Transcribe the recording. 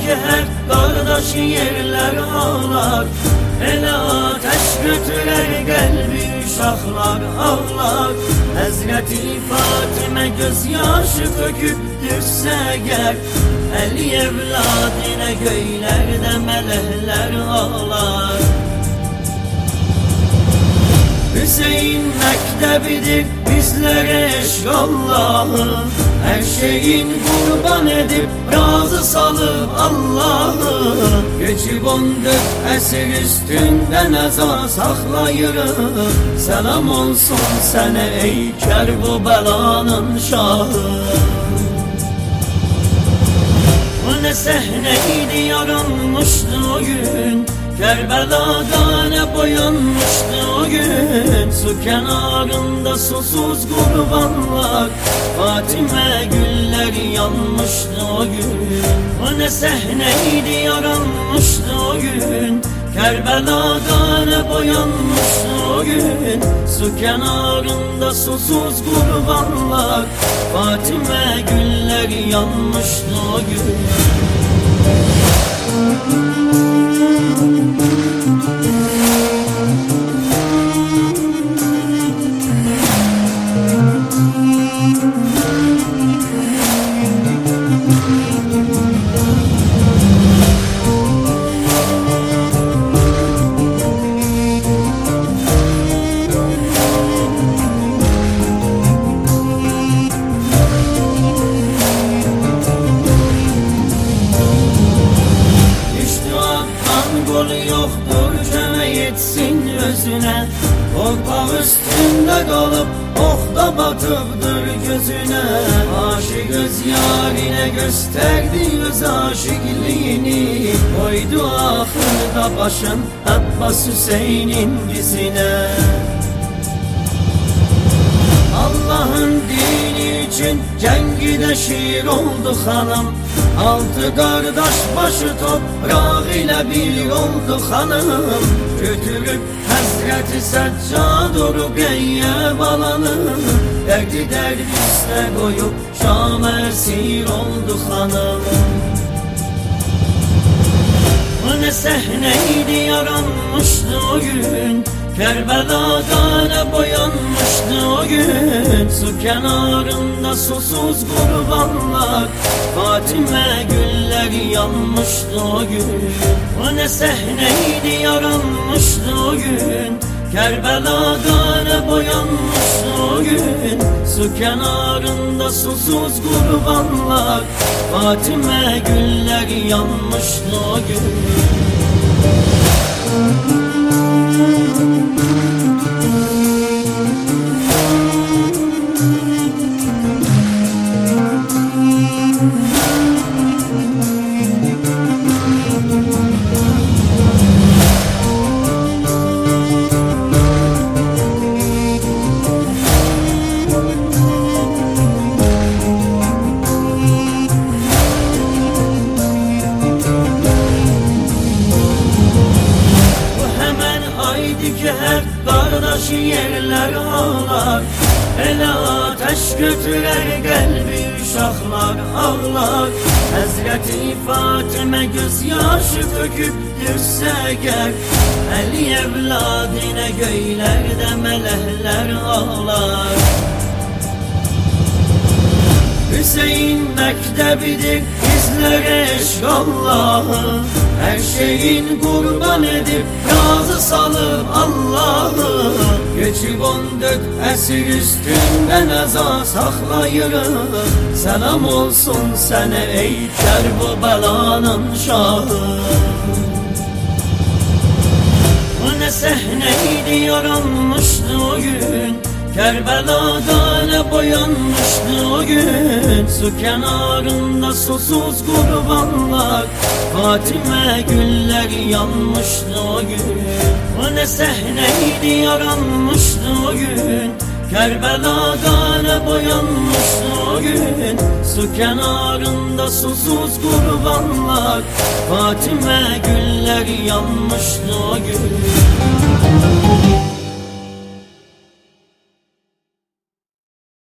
ki her kardeş yerler ağlar. Ele ateş götürer kalbi uşaklar ağlar. Hazreti Fatime gözyaşı töküp düşse ger, Əli evladine göylerde melekler ağlar. Hüseyin mektebidir bizlere eşk Allah'ı, her şeyin kurban edip razı salıp Allah'ı. Geçip 14 esir üstünden eza saklayırım. Selam olsun sana ey Kerbubelanın şahı. Bu ne sahneydi yaranmıştı o gün, Kerbela'da ne boyanmıştı o gün. Su kenarında susuz kurbanlar, Fatime gülleri yanmıştı o gün. O ne sahneydi yaranmıştı o gün, Kerbela'da ne boyanmıştı o gün. Su kenarında susuz kurbanlar, Fatime gülleri yanmıştı o gün. Yoktur köme yetsin özüne, Torpaq üstünde kalıp okta batıpdır gözüne. Aşık öz yarine gösterdi öz aşıklığını, koydu ahırda başın Abbas Hüseyin'in dizine. Allah'ın dini için cengide şiir oldu hanım, 6 kardeş başı toprak ile bir oldu hanım. Götürüp Hazreti Seccadur Ruqeyye balanı, derdi derdi üstə koyup Şam esir oldu hanım. Bu ne sahneydi yaranmıştı o gün, Kerbela'da ne boyanmıştı o gün. Su kenarında susuz kurbanlar, Fatime gülleri yanmıştı o gün. O ne sahneydi yaranmıştı o gün, Kerbela'da ne boyanmıştı o gün. Su kenarında susuz kurbanlar, Fatime gülleri yanmıştı o gün. Ki her kardeş yerler ağlar. Ele ateş götürer kalbi uşaklar ağlar. Hazreti Fatime gözyaşı töküp düşse ger, Əli evladine göylerde melekler ağlar. Hüseyin mektebidir bizlere eşk Allah'ı, her şeyin kurban edip razı salıp Allah'ı. Geçip 14 esir üstünden eza saklayırım. Selam olsun sana ey Kerbubelanın şahı. Bu ne sahneydi yaranmıştı o gün, Kerbela'da ne boyanmıştı o gün. Su kenarında susuz kurbanlar, Fatime gülleri yanmıştı o gün. O ne sahneydi yaranmıştı o gün, Kerbela'da ne boyanmıştı o gün. Su kenarında susuz kurbanlar, Fatime gülleri yanmıştı o gün.